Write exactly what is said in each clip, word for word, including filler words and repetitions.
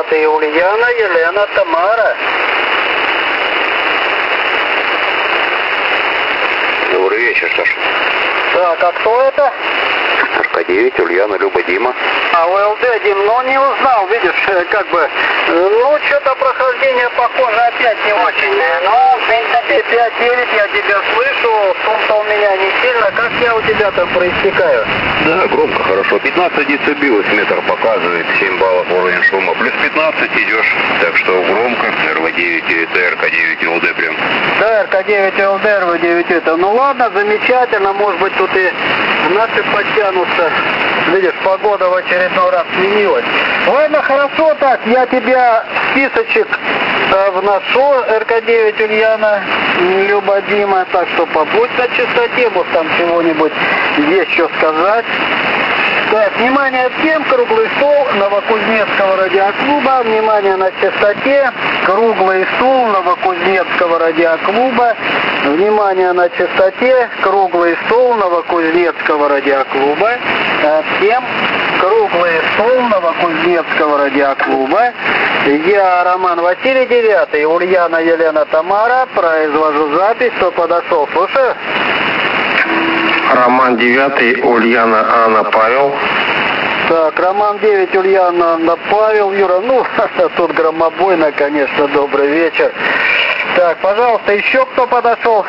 девятый, Ульяна, Елена, Тамара. Добрый вечер, Саша. Так, а кто это? эр ка девять, Ульяна, Люба, Дима. А у эл дэ, Дим, ну не узнал, видишь, как бы, ну что-то прохождение похоже опять не очень. Ну, в принципе, пять девять, я тебя слышу, шум-то у меня не сильно. Как я у тебя там проистекаю? Да, громко, хорошо. пятнадцать децибел, метр показывает, семь баллов уровень шума. Плюс пятнадцать идешь, так что громко. эр вэ девять или эр ка девять эл дэ прям. Да, эр ка девять эл дэ, эр вэ девять это. Ну ладно, замечательно, может быть тут и наши подтянутся. Видишь, погода в очередной раз сменилась. Ладно, хорошо так, я тебя в списочек э, вношу, эр ка девять, Ульяна, Люба, Дима, так что побудь на чистоте, может там чего-нибудь есть что сказать. Так, внимание всем, круглый стол Новокузнецкого радиоклуба, внимание на частоте, круглый стол Новокузнецкого радиоклуба, внимание на частоте, круглый стол Новокузнецкого радиоклуба, всем круглый стол Новокузнецкого радиоклуба. Я Роман Василий девятый, Ульяна, Елена, Тамара, произвожу запись, кто подошел, слушаю. Роман девятый, Ульяна, Анна, Павел. Так, Роман девять, Ульяна, Анна, Павел, Юра, ну, тут громобойно, конечно, добрый вечер. Так, пожалуйста, еще кто подошел?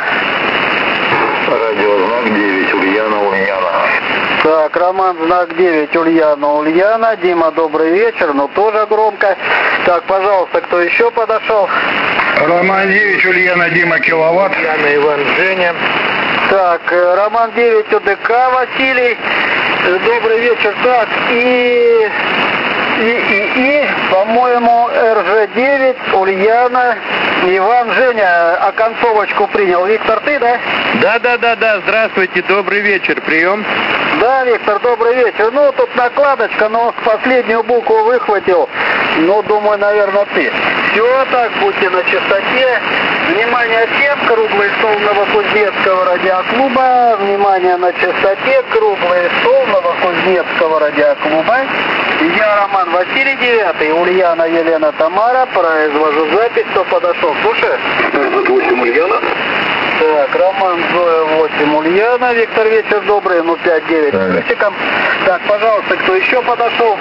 Радиознак девять, Ульяна, Ульяна. Так, Роман, знак девять, Ульяна, Ульяна. Дима, добрый вечер, но тоже громко. Так, пожалуйста, кто еще подошел? Роман девять, Ульяна, Дима, киловатт. Ульяна, Иван, Женя. Так, Роман девять, о дэ ка, Василий. Добрый вечер. Так, и, и, и, и по-моему, эр жэ девять, Ульяна, Иван, Женя, оконцовочку принял. Виктор, ты, да? Да, да, да, да, здравствуйте, добрый вечер, прием. Да, Виктор, добрый вечер. Ну, тут накладочка, но последнюю букву выхватил. Ну, думаю, наверное, ты. Все, так, будьте на чистоте. Внимание всем, круглый стол Новокузнецкого радиоклуба. Внимание на чистоте, круглый стол Новокузнецкого радиоклуба. Я Роман Василий девятый, Ульяна, Елена, Тамара. Произвожу запись, кто подошел. Слушай. восемь, Ульяна. Так, Роман, Зоя, восемь, Ульяна. Виктор, вечер добрый, ну пять девять плюсиком. Так, пожалуйста, кто еще подошел?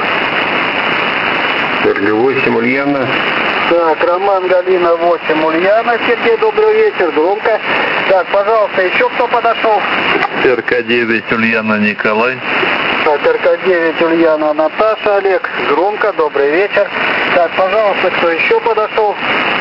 Сергей восемь, Ульяна. Так, Роман, Галина, восемь, Ульяна. Сергей, добрый вечер, громко. Так, пожалуйста, еще кто подошел? эр ка девять, Ульяна, Николай. Так, эр ка девять, Ульяна, Наташа, Олег, громко, добрый вечер. Так, пожалуйста, кто еще подошел?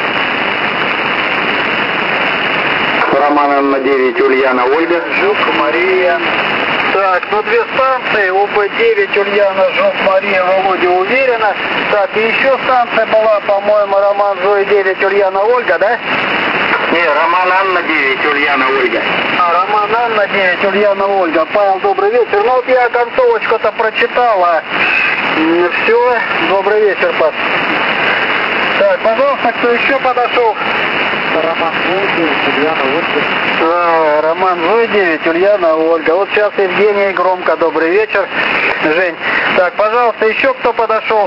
Роман, Анна девять, Ульяна, Ольга. Жук, Мария. Так, ну две станции, о бэ девять, Ульяна, Жук, Мария, Володя, уверена. Так, и еще станция была, по-моему, Роман, Зоя девять, Ульяна, Ольга, да? Не, Роман, Анна девять, Ульяна, Ольга. А, Роман, Анна девять, Ульяна, Ольга. Павел, добрый вечер. Ну вот я концовочку-то прочитала. Все, добрый вечер, Паш. Так, пожалуйста, кто еще подошел? Роман девять, Ульяна, Ольга. А, Роман Зоя девять, Ульяна, Ольга. Вот сейчас Евгений, громко, добрый вечер. Жень. Так, пожалуйста, еще кто подошел?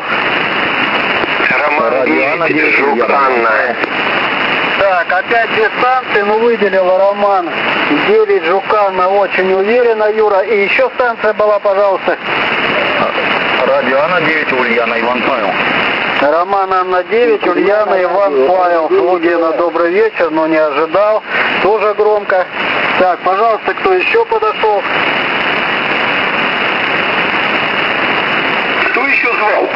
Роман девять, Жук, Анна. Так, опять две станции, ну выделила Роман девять, Жуканна, очень уверенно, Юра. И еще станция была, пожалуйста. Радио Анна девять, Ульяна, Иван, Павел. Роман, Анна девять, Ульяна, Иван, Павел. Слугина, добрый вечер, но не ожидал. Тоже громко. Так, пожалуйста, кто еще подошел? Кто еще звал?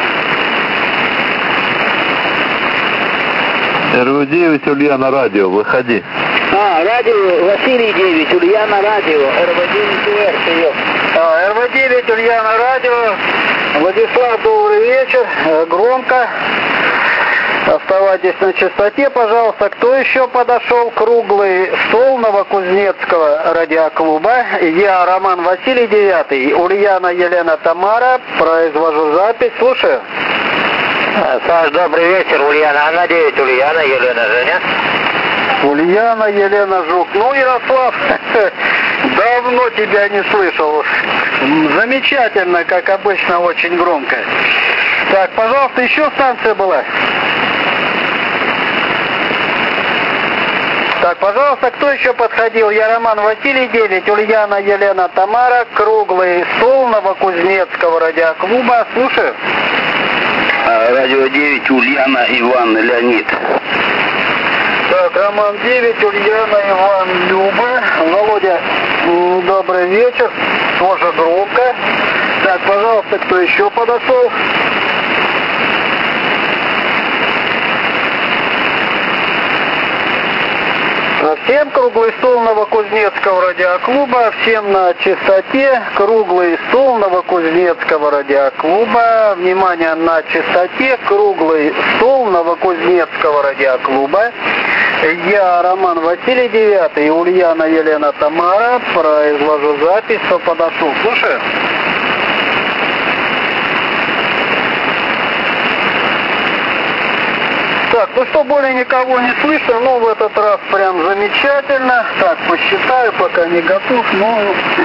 эр вэ девять, Ульяна, радио, выходи. А, радио, Василий девять, Ульяна, радио, эр вэ девять, УР, прием. А, эр вэ девять, Ульяна, радио. Владислав, добрый вечер, громко. Оставайтесь на частоте, пожалуйста. Кто еще подошел? Круглый стол Новокузнецкого радиоклуба. Я Роман Василий девятый, Ульяна, Елена, Тамара. Произвожу запись. Слушаю. Саш, добрый вечер, Ульяна, Анна девять, Ульяна, Елена, Женя. Ульяна, Елена, Жук. Ну, Ярослав, давно тебя не слышал. Замечательно, как обычно, очень громко. Так, пожалуйста, еще станция была. Так, пожалуйста, кто еще подходил? Я Роман Василий, девять, Ульяна Елена Тамара, круглый стол Новокузнецкого радиоклуба. Слушаю. Радио девять, Ульяна Иван Леонид. Так, Роман девять, Ульяна Иван Люба. Володя, добрый вечер. Тоже громко. Так, пожалуйста, кто еще подошел? Всем круглый стол Новокузнецкого радиоклуба, всем на частоте, круглый стол Новокузнецкого радиоклуба, внимание, на частоте, круглый стол Новокузнецкого радиоклуба. Я Роман Василий, девятый, Ульяна Елена Тамара, произвожу запись, кто подошел. Слушаю. Так, ну что, более никого не слышно, ну в этот раз прям замечательно. Так, посчитаю, пока не готов, но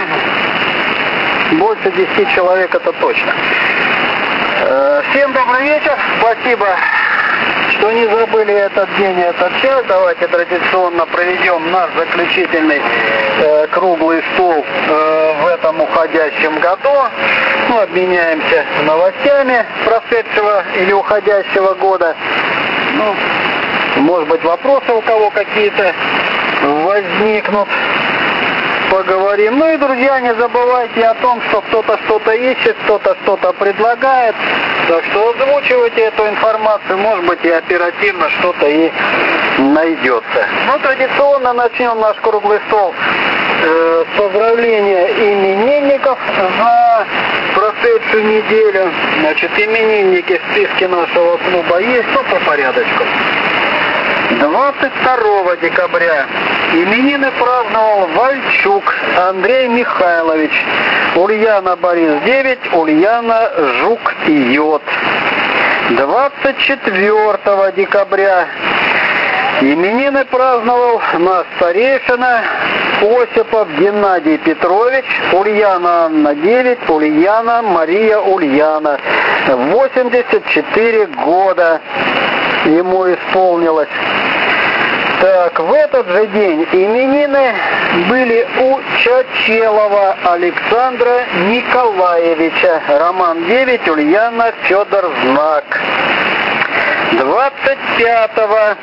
больше десяти человек это точно. Всем добрый вечер, спасибо, что не забыли этот день и этот час. Давайте традиционно проведем наш заключительный э, круглый стол э, в этом уходящем году. Ну, обменяемся новостями прошедшего или уходящего года. Ну, может быть, вопросы у кого какие-то возникнут. Поговорим. Ну и, друзья, не забывайте о том, что кто-то что-то ищет, кто-то что-то предлагает. Так что озвучивайте эту информацию, может быть, и оперативно что-то и найдется. Ну, традиционно начнем наш круглый стол э, с поздравления именинников за прошедшую неделю. Значит, именинники в списке нашего клуба есть, ну, по порядочку. двадцать второго декабря именины праздновал Вальчук Андрей Михайлович, Ульяна Борис девять, Ульяна Жук Йод. двадцать четвёртого декабря именины праздновал наш старейшина Осипов Геннадий Петрович, Ульяна Анна девять, Ульяна Мария Ульяна. восемьдесят четыре года ему исполнилось. Так, в этот же день именины были у Чачелова Александра Николаевича, Роман девять, Ульяна Федор Знак. двадцать пятого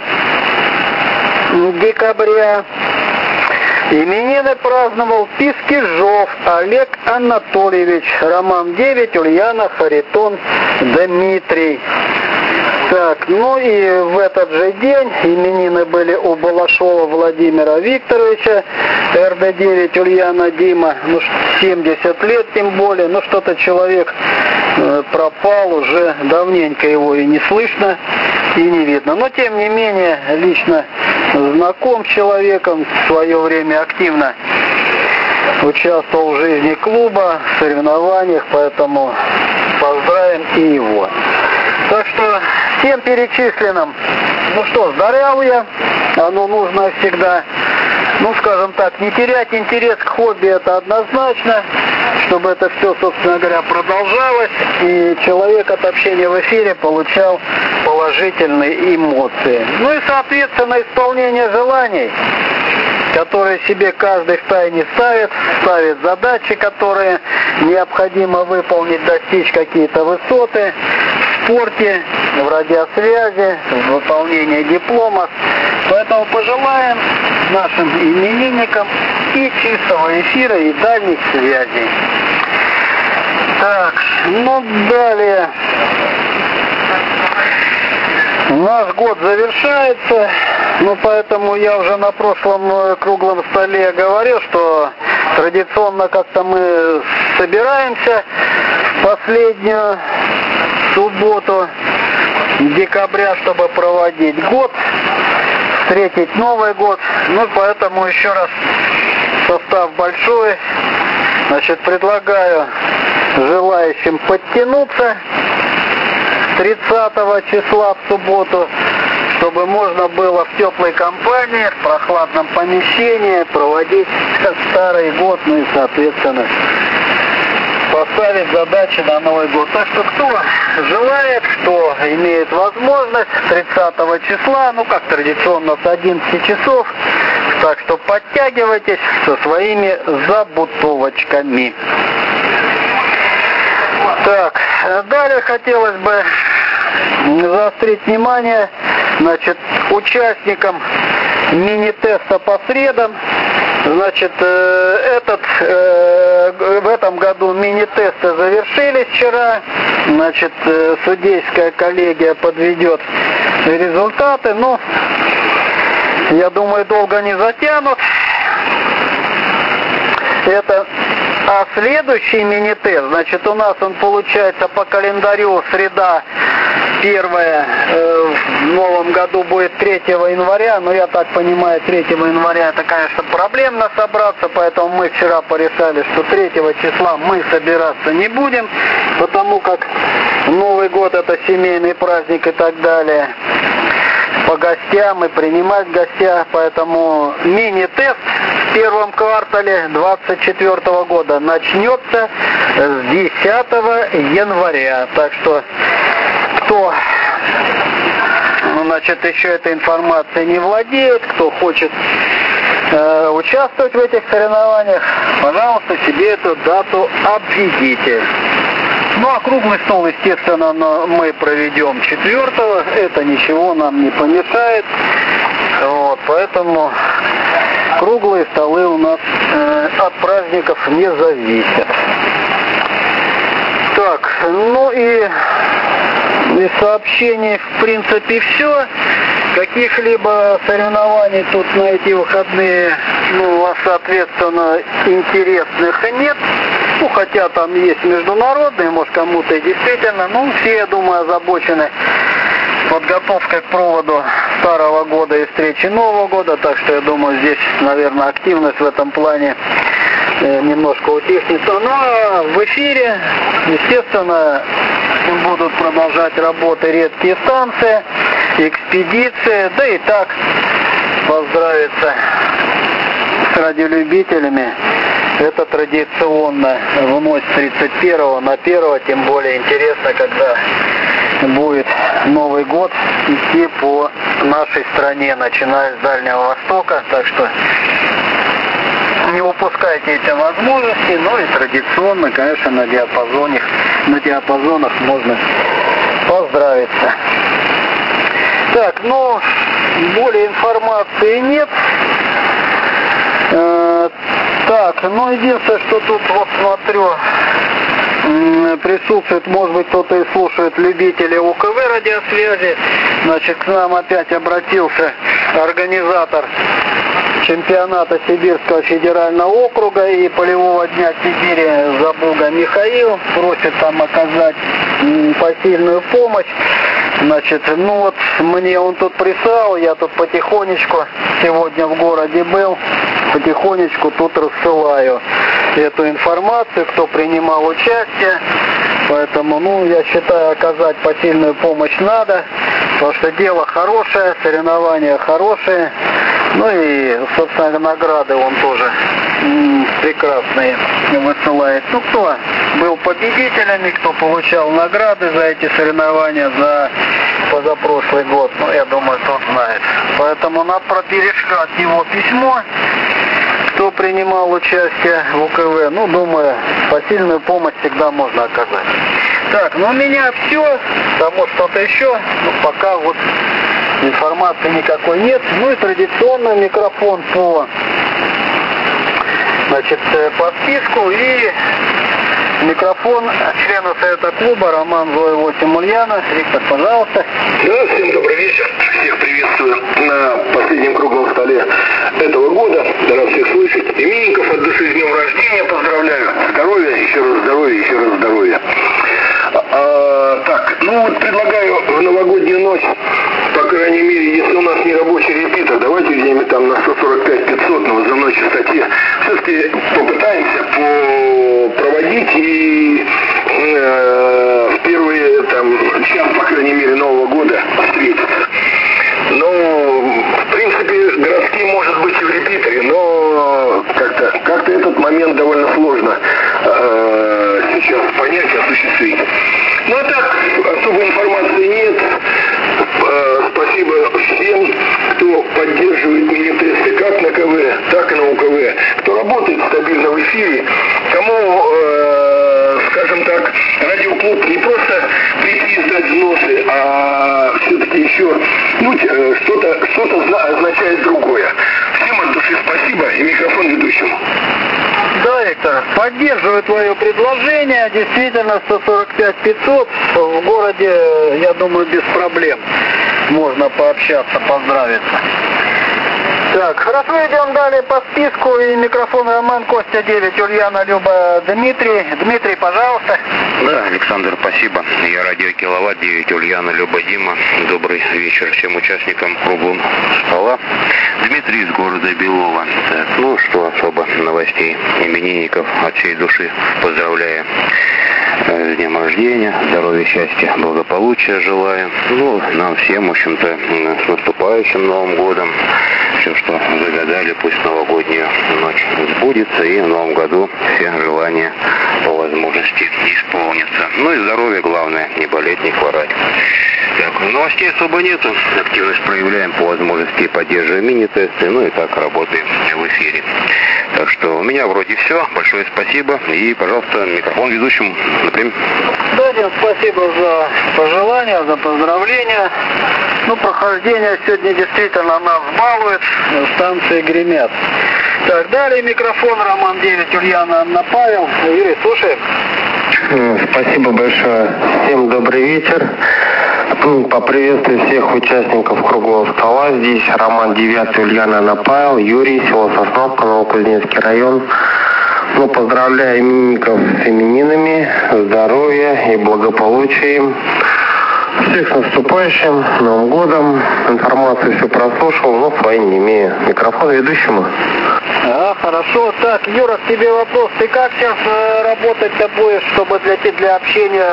декабря именины праздновал Пискижов Олег Анатольевич, Роман девять, Ульяна Харитон Дмитрий. Так, ну и в этот же день именины были у Балашова Владимира Викторовича, эр дэ девять, Ульяна Дима, ну семьдесят лет тем более, ну что-то человек э, пропал, уже давненько его и не слышно, и не видно. Но тем не менее, лично знаком с человеком, в свое время активно участвовал в жизни клуба, в соревнованиях, поэтому поздравим и его. Так что всем перечисленным, ну что, здоровья, оно нужно всегда, ну скажем так, не терять интерес к хобби, это однозначно, чтобы это все, собственно говоря, продолжалось, и человек от общения в эфире получал положительные эмоции. Ну и, соответственно, исполнение желаний, которые себе каждый втайне ставит, ставит задачи, которые необходимо выполнить, достичь какие-то высоты в спорте, в радиосвязи, в выполнении дипломов. Поэтому пожелаем нашим именинникам и чистого эфира, и дальних связей. Так, ну далее. Наш год завершается, ну поэтому я уже на прошлом круглом столе говорил, что традиционно как-то мы собираемся в последнюю субботу декабря, чтобы проводить год, встретить Новый год. Ну поэтому еще раз состав большой. Значит, предлагаю желающим подтянуться тридцатого числа в субботу, чтобы можно было в теплой компании, в прохладном помещении проводить старый год, ну и, соответственно, поставить задачи на Новый год. Так что кто желает, кто имеет возможность, тридцатого числа, ну как традиционно с одиннадцати часов, так что подтягивайтесь со своими забутовочками. Так, далее хотелось бы заострить внимание, значит, участникам мини-теста по средам. Значит, этот, в этом году мини-тесты завершились вчера. Значит, судейская коллегия подведет результаты. Ну, я думаю, долго не затянут. Это, а следующий мини-тест, значит, у нас он получается по календарю среда первая э, в новом году будет третьего января, но я так понимаю, третьего января это, конечно, проблемно собраться, поэтому мы вчера порешали, что третьего числа мы собираться не будем, потому как Новый год это семейный праздник и так далее. По гостям и принимать гостя, поэтому мини-тест в первом квартале двадцать четвёртого года начнется с десятого января. Так что кто, ну, значит, еще этой информацией не владеет, кто хочет э, участвовать в этих соревнованиях, пожалуйста, себе эту дату обведите. Ну а круглый стол, естественно, мы проведем четвертого, это ничего нам не помешает, вот, поэтому круглые столы у нас э, от праздников не зависят. Так, ну и из сообщений в принципе все. Каких-либо соревнований тут на эти выходные, ну, соответственно, интересных нет. Ну, хотя там есть международные, может, кому-то и действительно. Ну, все, я думаю, озабочены подготовкой к проводу Старого года и встречи Нового года. Так что, я думаю, здесь, наверное, активность в этом плане э, немножко утихнется. Ну, а в эфире, естественно, будут продолжать работы редкие станции, экспедиции, да и так поздравиться с радиолюбителями. Это традиционно вновь с тридцать первого на первое, тем более интересно, когда будет Новый год идти по нашей стране, начиная с Дальнего Востока, так что не упускайте эти возможности, но и традиционно, конечно, на диапазоне, на диапазонах можно поздравиться. Так, ну, более информации нет. Э, так, ну, единственное, что тут, вот смотрю, присутствует, может быть, кто-то и слушает любители УКВ радиосвязи. Значит, к нам опять обратился организатор чемпионата Сибирского федерального округа и полевого дня Сибири Забуга Михаил. Просит там оказать посильную помощь. Значит, ну вот мне он тут прислал, я тут потихонечку, сегодня в городе был, потихонечку тут рассылаю эту информацию, кто принимал участие. Поэтому, ну, я считаю, оказать посильную помощь надо, потому что дело хорошее, соревнования хорошие. Ну и, собственно, награды он тоже м, прекрасные высылает. Ну, кто был победителями, кто получал награды за эти соревнования за позапрошлый год, ну, я думаю, тот знает. Поэтому надо перешлать его письмо, кто принимал участие в УКВ. Ну, думаю, посильную помощь всегда можно оказать. Так, ну у меня все, тому что-то еще, ну, пока вот информации никакой нет. Ну и традиционно микрофон по, значит, по списку и микрофон члена Совета клуба Роман Зоя восемь Ульяна. Виктор, пожалуйста. Да, всем добрый вечер. Всех приветствую на последнем круглом столе этого года. Рад всех слышать. Именинников от души с днем рождения поздравляю. Здоровья, еще раз здоровья, еще раз здоровья. А, так, ну вот предлагаю в новогоднюю ночь, по крайней мере, если у нас не рабочий репитер, давайте где-нибудь там на сто сорок пять пятьсот на возрывной частоте все-таки попытаемся по проводить и э, в первые там час, по крайней мере, Нового года встретиться. Ну, в принципе, городские может быть и в репитере, но как-то как-то этот момент довольно сложно э, сейчас эфире, кому, э, скажем так, радиоклуб не просто прикрит сдать взносы, а все-таки еще ну, что-то что-то означает другое. Всем от души спасибо и микрофон ведущему. Да, Виктор, поддерживаю твое предложение. Действительно, сто сорок пять пятьсот в городе, я думаю, без проблем. Можно пообщаться, поздравиться. Так, хорошо, идем далее по списку. И микрофон Роман, Костя девять, Ульяна, Люба, Дмитрий. Дмитрий, пожалуйста. Да, Александр, спасибо. Я радио Киловатт девять, Ульяна, Люба, Дима. Добрый вечер всем участникам круглого стола. Дмитрий из города Белова. Так, ну что особо новостей именинников от всей души поздравляю. С днем рождения, здоровья, счастья, благополучия желаю. Ну, нам всем, в общем-то, с наступающим Новым годом. Все, что загадали, пусть новогодняя ночь сбудется, и в Новом году все желания по возможности исполнятся. Ну и здоровье главное, не болеть, не хворать. Так, новостей особо нету. Активность проявляем по возможности, поддерживаем мини-тесты, ну и так работаем в эфире. Так что у меня вроде все. Большое спасибо. И, пожалуйста, микрофон ведущему напрямую. Да, Дим, спасибо за пожелания, за поздравления. Ну, прохождение сегодня действительно нас балует. Станции гремят. Так, далее микрофон Роман девять, Ульяна, Анна, Павел. Юрий, слушаем. Спасибо большое. Всем добрый вечер. Поприветствую всех участников круглого стола. Здесь Роман девять, Ульяна, Анна, Павел, Юрий, село Сосновка, Новокузнецкий район. Ну, поздравляю именинников с именинами, здоровья и благополучия им. Всех с наступающим Новым годом. Информацию все прослушал, но своей не имею. Микрофон ведущему. А, хорошо. Так, Юра, к тебе вопрос. Ты как сейчас э, работать-то будешь, чтобы для, для общения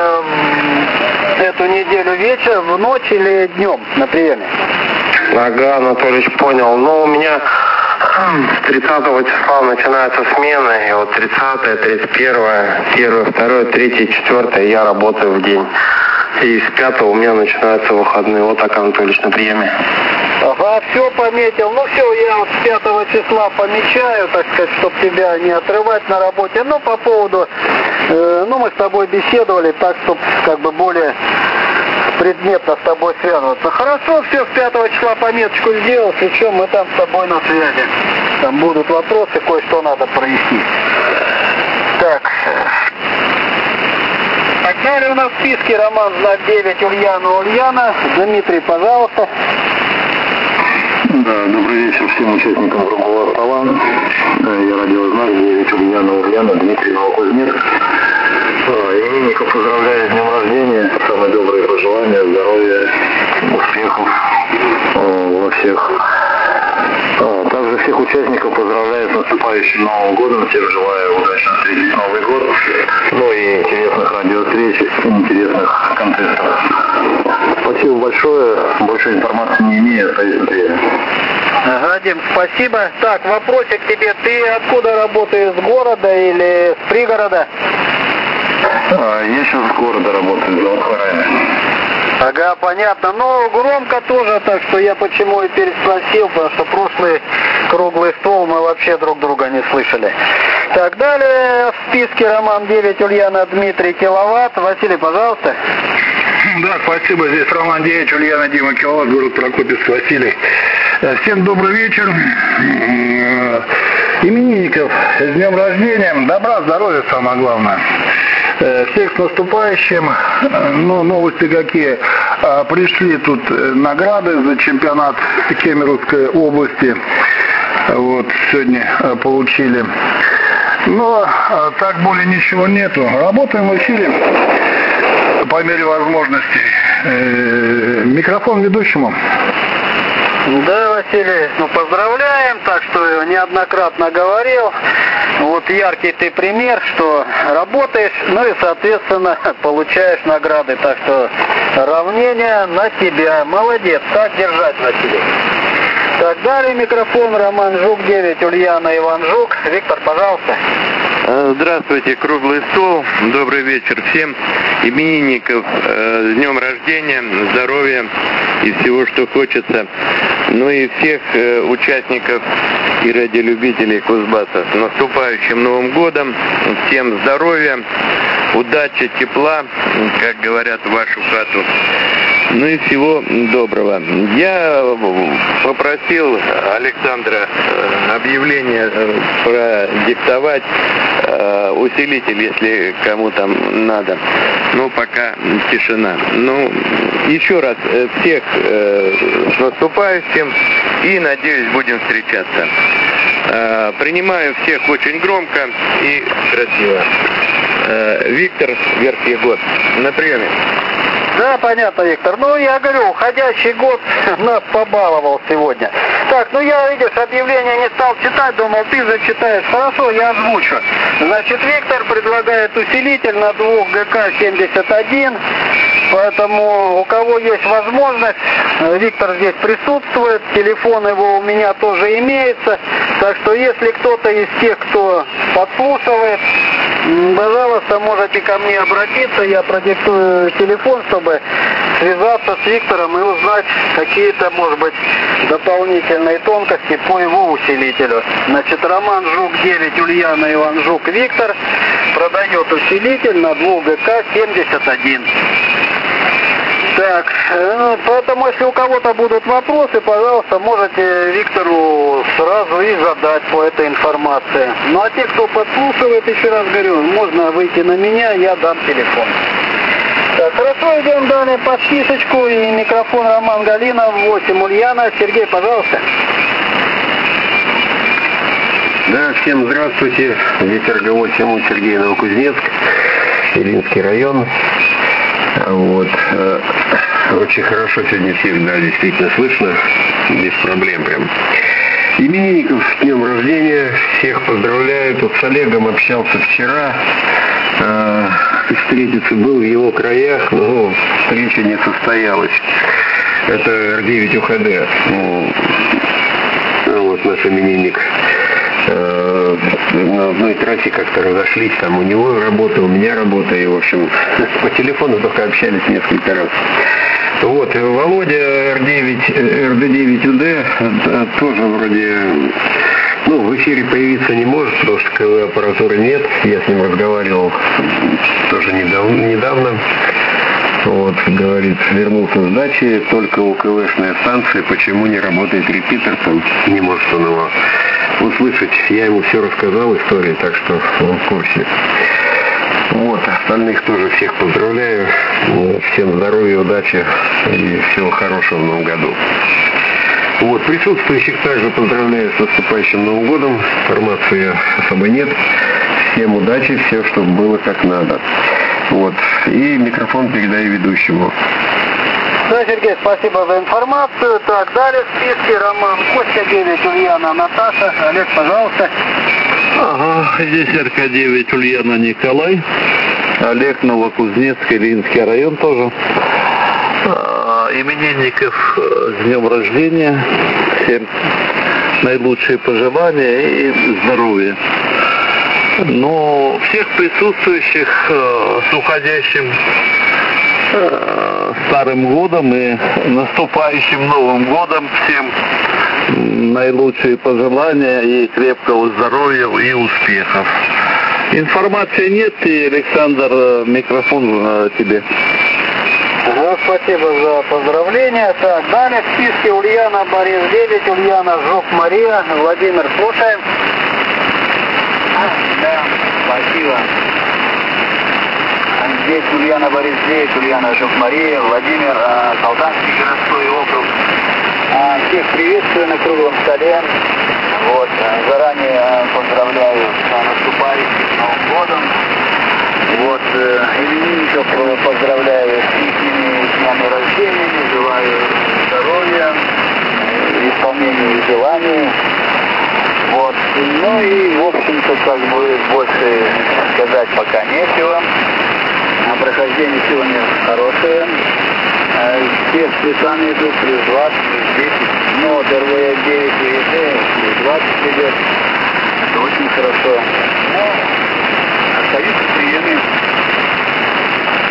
э, эту неделю вечер, в ночь или днем на приеме? Ага, Анатольевич, понял. Ну, у меня с тридцатого числа начинается смена, и вот тридцатое, тридцать первое, первое, второе, третье, четвертое я работаю в день. И с пятого у меня начинаются выходные. Вот так, Анатольевич, на приеме. Ага, все пометил. Ну все, я вот с пятого числа помечаю, так сказать, чтобы тебя не отрывать на работе. Ну, по поводу, э, ну, мы с тобой беседовали так, чтобы как бы более предметно с тобой связываться. Хорошо, все, с пятого числа пометочку сделал, причем мы там с тобой на связи. Там будут вопросы, кое-что надо прояснить. Так. Так, далее у нас в списке Роман знак девять, Ульяна, Ульяна. Дмитрий, пожалуйста. Да, добрый вечер всем участникам круглого стола. Я радиознак девять, Ульяна, Ульяна, Дмитрий, Новокузнецк. Именинников поздравляю с днем рождения. Самые добрые пожелания, здоровья, успехов во всех. Также всех участников поздравляю с наступающим Новым годом. Всем желаю удачно встретить Новый год. Ну и интересных радиовстреч, интересных концертов. Спасибо большое. Больше информации не имею. Ага, Дим, спасибо. Так, вопросик к тебе. Ты откуда работаешь, с города или с пригорода? А, я сейчас с города работаю, с Заводхарами. Ага, понятно. Но громко тоже, так что я почему и переспросил, потому что прошлый круглый стол мы вообще друг друга не слышали. Так, далее в списке Роман девять, Ульяна, Дмитрий, Киловатт. Василий, пожалуйста. Да, спасибо. Здесь Роман девять, Ульяна, Дима, Киловатт, город Прокопьевск, Василий. Всем добрый вечер. Именинников с днем рождения. Добра, здоровья, самое главное. Всех с наступающим. Ну, новости какие. Пришли тут награды за чемпионат Кемеровской области. Вот, сегодня получили. Но так более ничего нету. Работаем в эфире по мере возможностей. Микрофон ведущему. Да, Василий, ну поздравляем, так что неоднократно говорил. Вот яркий ты пример, что работаешь, ну и, соответственно, получаешь награды. Так что равнение на тебя. Молодец, так держать, Василий. Так, далее микрофон Роман Жук девять, Ульяна, Иван Жук. Виктор, пожалуйста. Здравствуйте, круглый стол. Добрый вечер всем. Именинников с днем рождения, здоровья, и всего, что хочется. Ну и всех э, участников и радиолюбителей Кузбасса с наступающим Новым годом. Всем здоровья, удачи, тепла, как говорят, в вашу хату. Ну и всего доброго. Я попросил Александра объявление продиктовать, усилитель, если кому там надо. Но пока тишина. Ну, еще раз всех с наступающим и, надеюсь, будем встречаться. Принимаю всех очень громко и красиво. Виктор, Верхний год. На приеме. Да, понятно, Виктор. Ну, я говорю, уходящий год нас побаловал сегодня. Так, ну я, видишь, объявление не стал читать, думал, ты зачитаешь. Хорошо, я озвучу. Значит, Виктор предлагает усилитель на двух ГК семьдесят один. Поэтому у кого есть возможность, Виктор здесь присутствует, телефон его у меня тоже имеется. Так что если кто-то из тех, кто подслушивает, пожалуйста, можете ко мне обратиться, я продиктую телефон, чтобы связаться с Виктором и узнать какие-то, может быть, дополнительные тонкости по его усилителю. Значит, Роман Жук девять, Ульяна Иван Жук, Виктор продает усилитель на двух ГК семьдесят один. Так, ну, поэтому, если у кого-то будут вопросы, пожалуйста, можете Виктору сразу и задать по этой информации. Ну, а те, кто подслушивает, еще раз говорю, можно выйти на меня, я дам телефон. Так, хорошо, идем далее по списочку, и микрофон Роман Галинов, восемь, Ульяна. Сергей, пожалуйста. Да, всем здравствуйте. Ветер Г восемь, Сергей, Новокузнецк, Илинский район. Вот. Очень хорошо сегодня всех, да, действительно слышно, без проблем прям. Именинников с днем рождения, всех поздравляю. Тут с Олегом общался вчера, э, встретиться был в его краях, но встреча не состоялась. Это Р девять У Х Д. Ну, вот наш именинник. На одной трассе как-то разошлись, там у него работа, у меня работа, и, в общем, по телефону только общались несколько раз. Вот, Володя Р девять, Р Д девять У Д тоже вроде, ну, в эфире появиться не может, потому что КВ аппаратуры нет, я с ним разговаривал тоже недавно, недавно. Вот, говорит, вернулся с дачи, только у КВшной станции, почему не работает репитер, там не может он его услышать. Я ему все рассказал, историю, так что он в курсе. Вот, остальных тоже всех поздравляю. Всем здоровья, удачи и всего хорошего в новом году. Вот, присутствующих также поздравляю с наступающим Новым годом. Информации особо нет. Всем удачи, все, чтобы было как надо. Вот, и микрофон передаю ведущему. Да, Сергей, спасибо за информацию. Так, далее в списке Роман Костя девять, Ульяна, Наташа. Олег, пожалуйста. Ага, здесь Р К девять, Ульяна, Николай. Олег, Новокузнецк, Ильинский район тоже. А, именинников с днем рождения. Всем наилучшие пожелания и здоровья. Но всех присутствующих э, с уходящим э, Старым годом и наступающим Новым годом всем наилучшие пожелания и крепкого здоровья и успехов. Информации нет, и, Александр, микрофон э, тебе. Ну, спасибо за поздравления. Так, далее в списке Ульяна Борис девять, Ульяна Жук Мария, Владимир, слушаем. Да, спасибо. Здесь Ульяна Борис девять, Ульяна Жук Мария, Владимир, Салтанский городской округ. Всех приветствую на круглом столе. Вот, заранее поздравляю с наступающим Новым годом. Вот, именинников поздравляю с их днями рождения, желаю здоровья, исполнения желаний. Вот, ну и, в общем-то, как бы больше сказать пока нечего. Прохождение сегодня хорошее. Все списания идут плюс двадцать, плюс десять. Но Р В девять и Е Д плюс двадцать идет. Это очень хорошо. Ну, остаются приемы.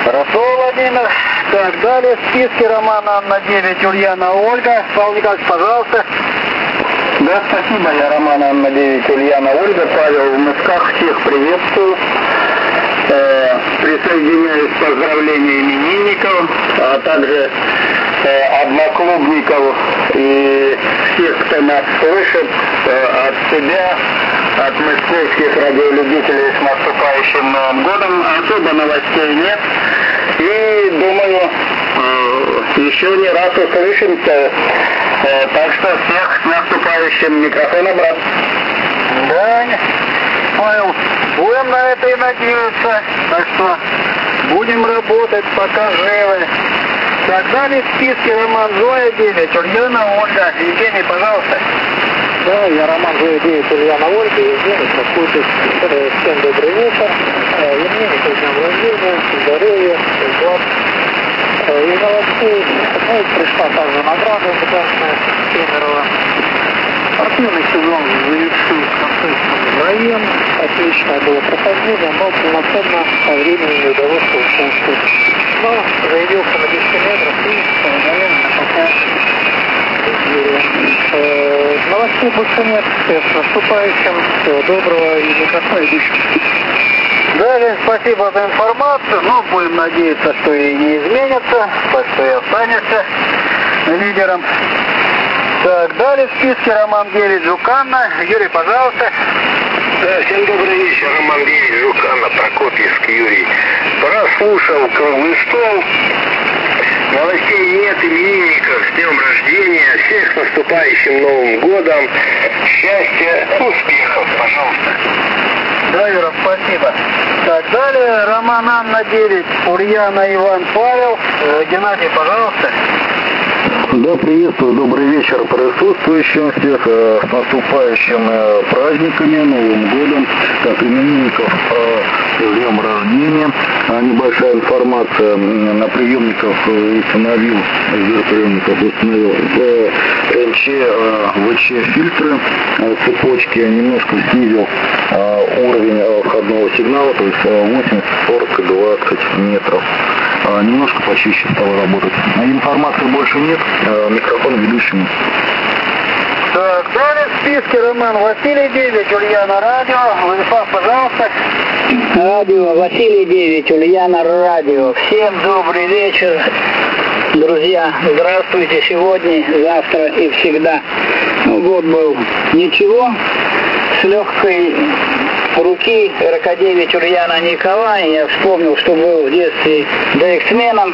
Хорошо, Владимир. Так, далее в списке Роман, Анна, девять, Ульяна, Ольга. Павел Николаевич, пожалуйста. Да, спасибо. Я Роман, Анна, девять, Ульяна, Ольга. Павел в Мысках. Всех приветствую. Э, присоединяюсь к поздравлению именинников, а также э, одноклубников и всех, кто нас слышит, э, от себя, от московских радиолюбителей с наступающим Новым годом. Особо новостей нет. И думаю, э, еще не раз услышимся. Э, так что всех с наступающим. Микрофон обратно. Да, Павел, будем на это и надеяться. Так что будем работать, пока живы. Так, далее в списке Роман, Зоя, девять, Ульяна, Ольга. Евгений, пожалуйста. Да, я Роман, Зоя, девять, Ульяна, Ольга. Евгений, послушайте. Всем добрый вечер. Евгений, с днем рождения, здоровья, год. Из новостей, ну, пришла также награда прекрасная Кемерово. Спортивный сезон завершил в район. Отличное было прохождение, но полноценно по времени не удалось поучаствовать. Но заявился на десять метров и, наверное, пока э, новостей больше нет. С наступающим. Всего доброго и микрофон идущим. Да, Лень, спасибо за информацию. Ну, будем надеяться, что и не изменится, так что и останется лидером. Так, далее в списке Роман, девять, Жуканна. Юрий, пожалуйста. Да, всем добрый вечер. Роман, девять, Жуканна, Прокопьевск, Юрий. Прослушал круглый стол. Новостей нет, именинников, с днем рождения. Всех с наступающим Новым годом. Счастья, успехов, пожалуйста. Да, Юра, спасибо. Так, далее Роман, Анна, девять, Ульяна, Иван, Павел. Э, Геннадий, пожалуйста. Да, приветствую, добрый вечер присутствующим, всех э, с наступающими э, праздниками, Новым годом, так, именинников э, с днем рождения. А, небольшая информация, на приемников э, установил, из приемников установил э, эн че, э, вэ че фильтры, э, цепочки, немножко снизил э, уровень э, входного сигнала, то есть э, восемьдесят, сорок, двадцать метров. Э, немножко почище стало работать. Информации больше нет. Микрофон ведущему. Так, далее в списке Роман, Василий, девять, Ульяна, радио. Владислав, пожалуйста. Радио, Василий, девять, Ульяна, радио. Всем добрый вечер, друзья. Здравствуйте сегодня, завтра и всегда. Ну, год был ничего, с легкой руки эр ка девять Ульяна Николай. Я вспомнил, что был в детстве дэ икс-меном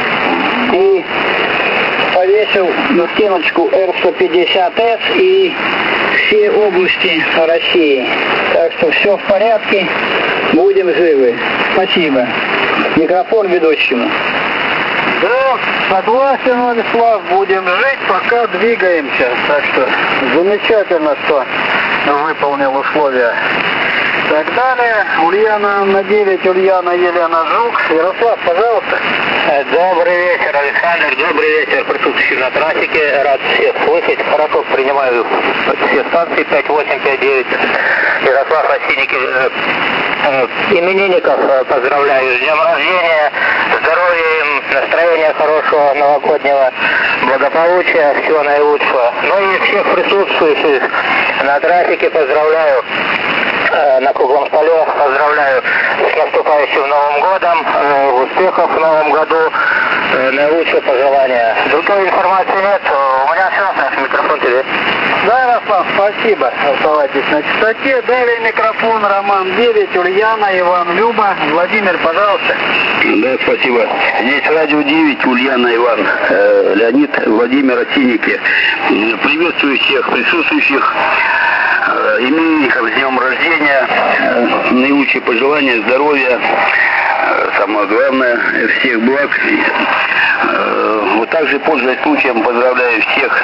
и повесил на стеночку эр сто пятьдесят эс и все области России. Так что все в порядке, будем живы. Спасибо. Микрофон ведущему. Да, согласен, Владислав, будем жить, пока двигаемся. Так что замечательно, что выполнил условия. Так, далее, Ульяна на девять, Ульяна, Елена, Жук. Ярослав, пожалуйста. Добрый вечер, Александр. Добрый вечер, присутствующий на трафике. Рад всех слышать. Хорошо принимаю все станции пять восемь пять девять. Ярослав Осинники. Э, э, именинников э, поздравляю с днем рождения. Здоровья им, настроения хорошего, новогоднего, благополучия, всего наилучшего. Ну и всех присутствующих на трафике поздравляю. На круглом столе поздравляю с наступающим Новым годом, успехов в Новом году, наилучшие пожелания. Другой информации нет, у меня все, микрофон тебе. Да, Ярослав, спасибо. Оставайтесь на частоте. Далее микрофон Роман, девять, Ульяна, Иван, Люба. Владимир, пожалуйста. Да, спасибо. Здесь радио девять, Ульяна, Иван, э, Леонид, Владимир, Осинники. Приветствую всех присутствующих. Именинников с днем рождения, наилучшие пожелания, здоровья, самое главное, всех благ. Вот также, пользуясь случаем, поздравляю всех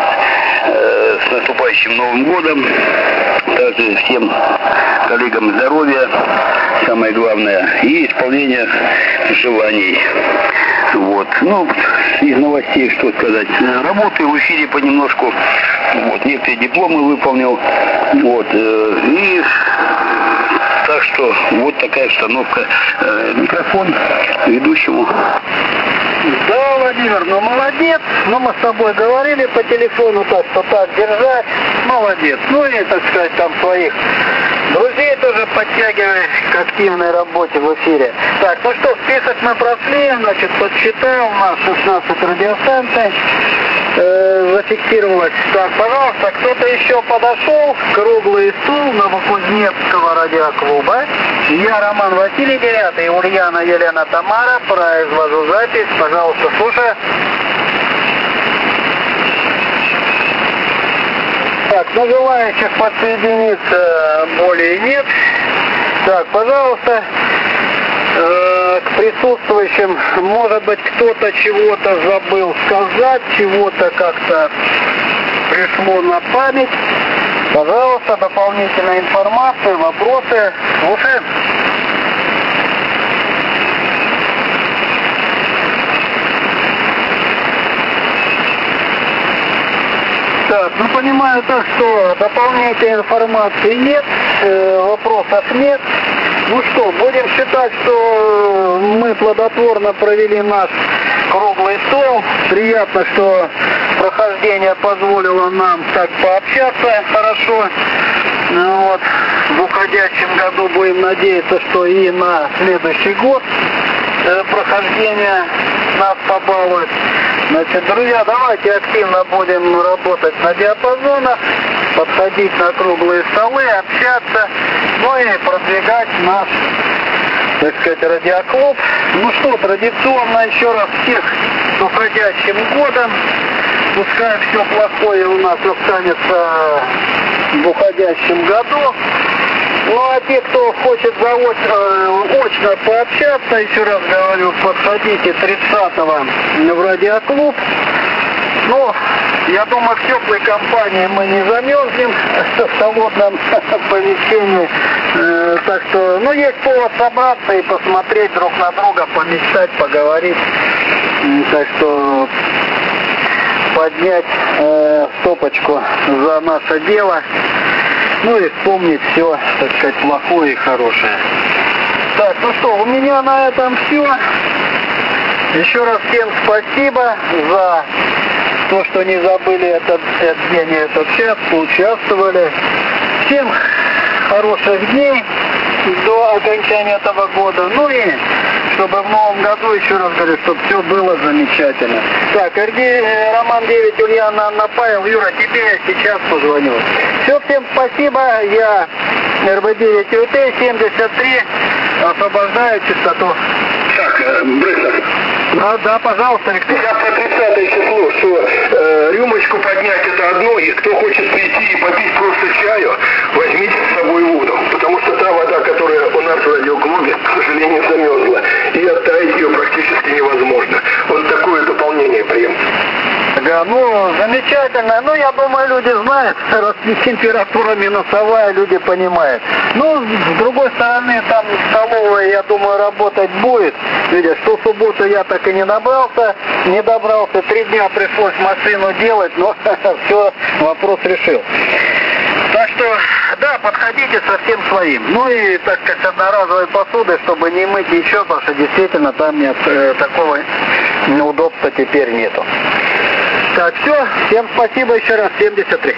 с наступающим Новым годом, также всем коллегам здоровья, самое главное, и исполнения желаний. Вот. Ну, из новостей, что сказать. Работаю в эфире понемножку. Вот. Некоторые дипломы выполнил. Вот. И Так что вот такая обстановка. Э, микрофон ведущему. Да, Владимир, ну молодец. Ну мы с тобой говорили по телефону, так что так держать. Молодец. Ну и, так сказать, там своих друзей тоже подтягивай к активной работе в эфире. Так, ну что, список мы прошли, значит, подсчитал, у нас шестнадцать радиостанций э, зафиксировалось. Так, пожалуйста, кто-то еще подошел, круглый стул Новокузнецкого радиоклуба. Я Роман Василий, девятый, Ульяна Елена Тамара, произвожу запись, пожалуйста, слушай. Так, ну желающих подсоединиться более нет. Так, пожалуйста, э, к присутствующим, может быть, кто-то чего-то забыл сказать, чего-то как-то пришло на память. Пожалуйста, дополнительная информация, вопросы. Слушаем. Так, ну понимаю так, что дополнительной информации нет, э, вопросов нет. Ну что, будем считать, что мы плодотворно провели наш круглый стол. Приятно, что прохождение позволило нам так пообщаться хорошо. Ну, вот, в уходящем году будем надеяться, что и на следующий год э, прохождение нас побалует. Значит, друзья, давайте активно будем работать на диапазонах, подходить на круглые столы, общаться, ну и продвигать наш, так сказать, радиоклуб. Ну что, традиционно еще раз всех с уходящим годом. Пускай все плохое у нас останется в уходящем году. Ну а те, кто хочет заоч, э, очно пообщаться, еще раз говорю, подходите тридцатого в радиоклуб. Ну, я думаю, в теплой компании мы не замерзнем в холодном помещении. Э, так что, ну, есть повод собраться и посмотреть друг на друга, помечтать, поговорить. Так что поднять э, стопочку за наше дело. Ну и вспомнить все, так сказать, плохое и хорошее. Так, ну что, у меня на этом все. Еще раз всем спасибо за то, что не забыли этот, этот день и этот час, поучаствовали. Всем хороших дней до окончания этого года. Ну и чтобы в новом году, еще раз говорю, чтобы все было замечательно. Так, Роман девять, Ульяна, Анна Павел, Юра, тебе я сейчас позвоню. Все, всем спасибо. Я эр бэ девять ю тэ семьдесят три, освобождаю частоту. Так, Брысов. Да, да, пожалуйста, Виктор. Я про тридцатое число, что э, рюмочку поднять это одно, и кто хочет прийти и попить просто чаю, возьмите с собой воду. Потому что та вода, которая у нас в радиоклубе, к сожалению, замерзла. И оттаять ее практически невозможно. Вот такое дополнение прием. Да, ну, замечательно. Ну, я думаю, люди знают, раз температура минусовая, люди понимают. Ну, с другой стороны, там столовая, я думаю, работать будет. Видишь, что в субботу я так и не добрался, не добрался. Три дня пришлось машину делать, но все, вопрос решил. Так что, да, подходите со всем своим. Ну и, так сказать, одноразовой посуды, чтобы не мыть ничего, потому что действительно там нет э, такого неудобства теперь нету. Так, все, всем спасибо еще раз, семьдесят три.